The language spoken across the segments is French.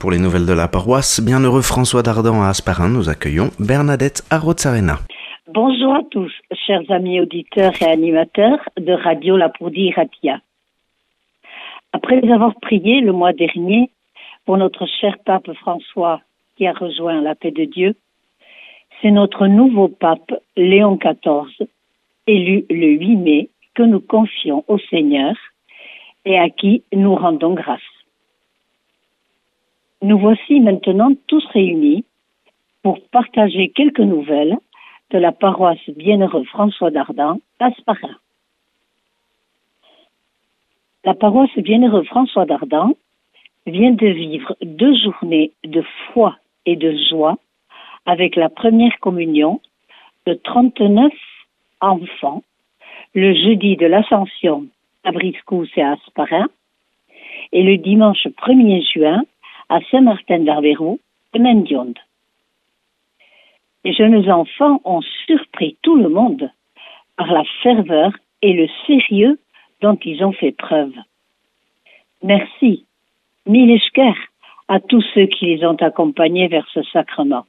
Pour les nouvelles de la paroisse, Bienheureux François d'Ardan à Hasparren, nous accueillons Bernadette Arrozarena. Bonjour à tous, chers amis auditeurs et animateurs de Radio Lapourdie Radia. Après avoir prié le mois dernier pour notre cher pape François qui a rejoint la paix de Dieu, c'est notre nouveau pape Léon XIV, élu le 8 mai, que nous confions au Seigneur et à qui nous rendons grâce. Nous voici maintenant tous réunis pour partager quelques nouvelles de la paroisse Bienheureux François d'Ardan à Hasparren. La paroisse Bienheureux François d'Ardan vient de vivre 2 journées de foi et de joie avec la première communion de 39 enfants le jeudi de l'Ascension à Briscousse et à Hasparren et le dimanche 1er juin à Saint-Martin-d'Arvéroux et Mendionde. Les jeunes enfants ont surpris tout le monde par la ferveur et le sérieux dont ils ont fait preuve. Merci, mille esker à tous ceux qui les ont accompagnés vers ce sacrement.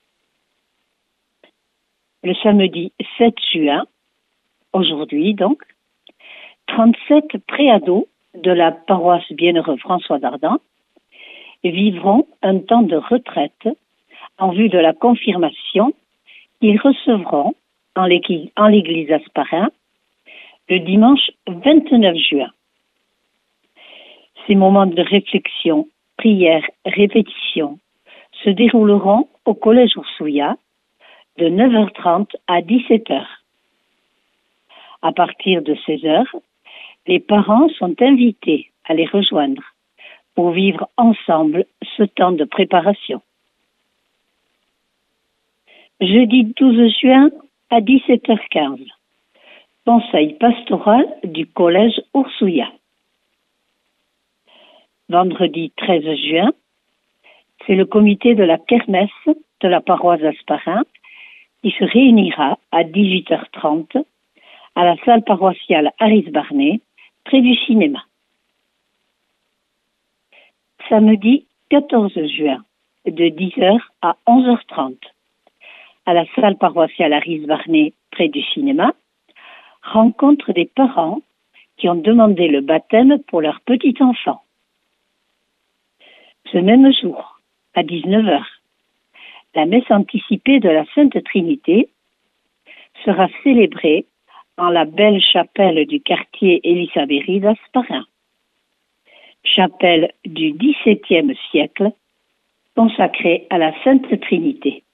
Le samedi 7 juin, aujourd'hui donc, 37 préados de la paroisse Bienheureux François d'Ardan vivront un temps de retraite en vue de la confirmation qu'ils recevront en l'église Hasparren le dimanche 29 juin. Ces moments de réflexion, prière, répétition se dérouleront au collège Ursouya de 9h30 à 17h. À partir de 16h, les parents sont invités à les rejoindre pour vivre ensemble ce temps de préparation. Jeudi 12 juin à 17h15, conseil pastoral du collège Ursouya. Vendredi 13 juin, c'est le comité de la kermesse de la paroisse d'Hasparren qui se réunira à 18h30 à la salle paroissiale Aris Barnet, près du cinéma. Samedi 14 juin, de 10h à 11h30, à la salle paroissiale Aris Barnet, près du cinéma, rencontre des parents qui ont demandé le baptême pour leur petit enfant. Ce même jour, à 19h, la messe anticipée de la Sainte Trinité sera célébrée dans la belle chapelle du quartier Elisabéry d'Hasparren. Chapelle du XVIIe siècle, consacrée à la Sainte Trinité.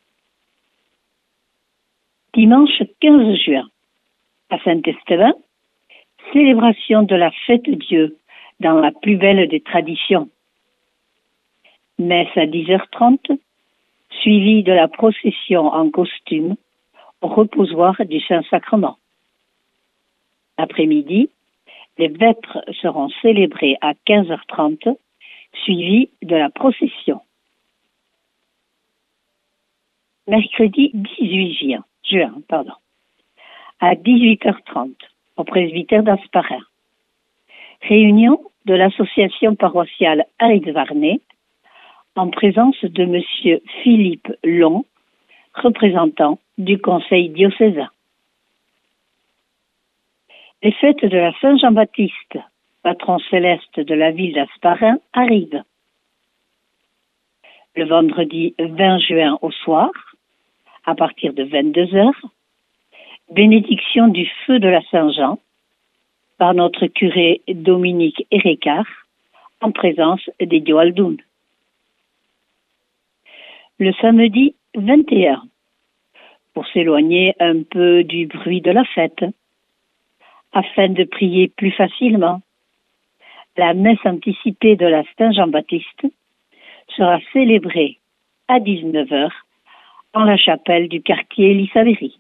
Dimanche 15 juin, à Saint-Estevin, célébration de la fête Dieu dans la plus belle des traditions. Messe à 10h30, suivie de la procession en costume au reposoir du Saint-Sacrement. Après-midi, les vêpres seront célébrées à 15h30, suivies de la procession. Mercredi 18 juin, à 18h30, au presbytère d'Hasparren. Réunion de l'association paroissiale Aris Barnet, en présence de M. Philippe Long, représentant du conseil diocésain. Les fêtes de la Saint-Jean-Baptiste, patron céleste de la ville d'Hasparren, arrivent. Le vendredi 20 juin au soir, à partir de 22h, bénédiction du feu de la Saint-Jean par notre curé Dominique Erekar, en présence des Dioaldoun. Le samedi 21, pour s'éloigner un peu du bruit de la fête, afin de prier plus facilement, la messe anticipée de la Saint-Jean-Baptiste sera célébrée à 19h en la chapelle du quartier Elisabéry.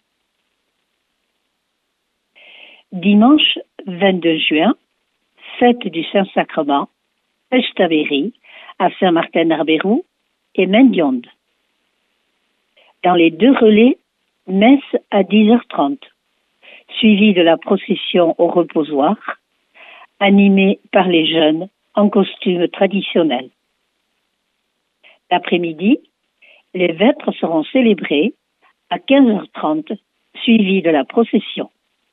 Dimanche 22 juin, fête du Saint-Sacrement, Estavéry, à Saint-Martin-d'Arvéroux et Mendionde. Dans les 2 relais, messe à 10h30, suivie de la procession au reposoir, animée par les jeunes en costume traditionnel. L'après-midi, les vêpres seront célébrées à 15h30, suivies de la procession.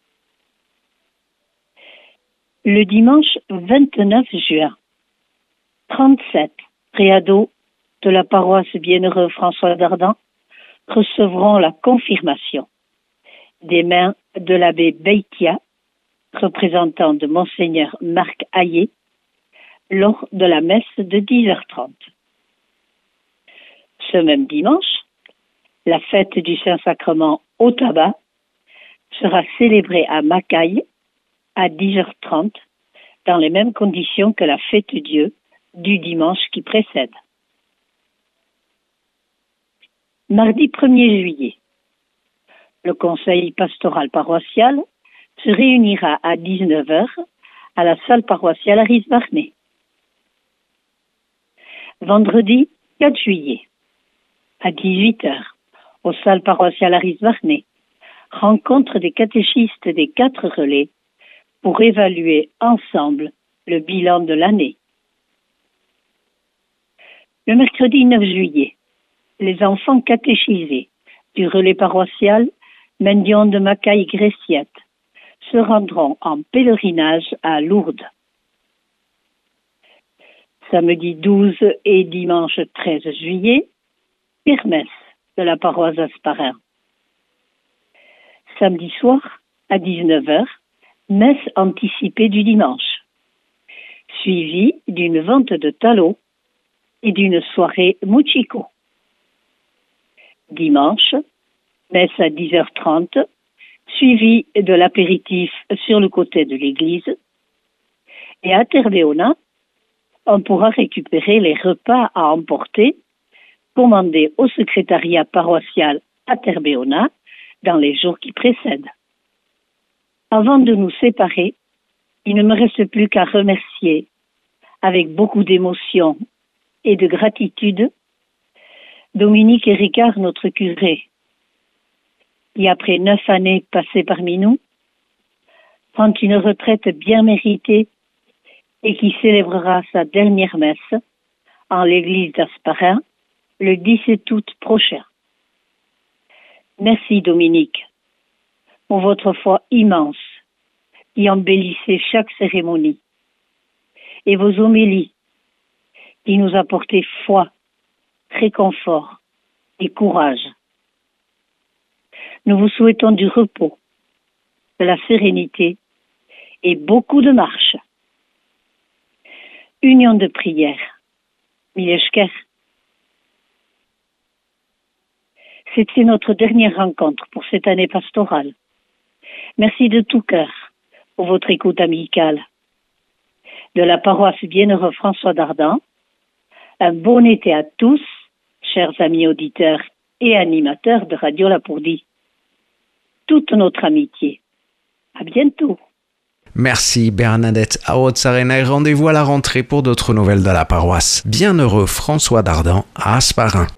Le dimanche 29 juin, 37 préados de la paroisse Bienheureux François d'Ardan recevront la confirmation des mains de l'abbé Beitia, représentant de Monseigneur Marc Hayet, lors de la messe de 10h30. Ce même dimanche, la fête du Saint-Sacrement au tabac sera célébrée à Macaille à 10h30 dans les mêmes conditions que la fête Dieu du dimanche qui précède. Mardi 1er juillet, le conseil pastoral paroissial se réunira à 19h à la salle paroissiale Aris-Varney. Vendredi 4 juillet, à 18h, aux salles paroissiales Aris-Varney, rencontre des catéchistes des 4 relais pour évaluer ensemble le bilan de l'année. Le mercredi 9 juillet, les enfants catéchisés du relais paroissial Mendion de Macaille-Gressiette se rendront en pèlerinage à Lourdes. Samedi 12 et dimanche 13 juillet, kermesse de la paroisse d'Hasparren. Samedi soir, à 19h, messe anticipée du dimanche, suivie d'une vente de tallots et d'une soirée Muchiko. Dimanche, messe à 10h30, suivie de l'apéritif sur le côté de l'église. Et à Terbeona, on pourra récupérer les repas à emporter commandés au secrétariat paroissial à Terbeona dans les jours qui précèdent. Avant de nous séparer, il ne me reste plus qu'à remercier avec beaucoup d'émotion et de gratitude Dominique et Ricard, notre curé, qui après 9 années passées parmi nous, prend une retraite bien méritée et qui célébrera sa dernière messe en l'église d'Hasparren le 17 août prochain. Merci Dominique pour votre foi immense qui embellissait chaque cérémonie et vos homélies qui nous apportaient foi, réconfort et courage. Nous vous souhaitons du repos, de la sérénité et beaucoup de marche. Union de prière. Mileshker. C'était notre dernière rencontre pour cette année pastorale. Merci de tout cœur pour votre écoute amicale. De la paroisse Bienheureux François d'Ardan, un bon été à tous, chers amis auditeurs et animateurs de Radio Lapourdie. Toute notre amitié. À bientôt. Merci Bernadette Arotsarena et rendez-vous à la rentrée pour d'autres nouvelles de la paroisse Bienheureux François d'Ardan à Hasparren.